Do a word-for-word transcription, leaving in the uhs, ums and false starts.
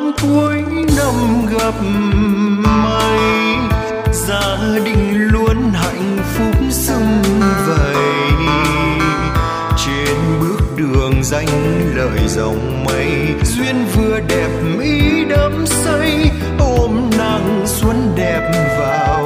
cuối năm gặp may, gia đình luôn hạnh phúc sum vầy. Trên bước đường danh lợi dòng mây, duyên vừa đẹp mỹ đắm say, ôm nàng xuân đẹp vào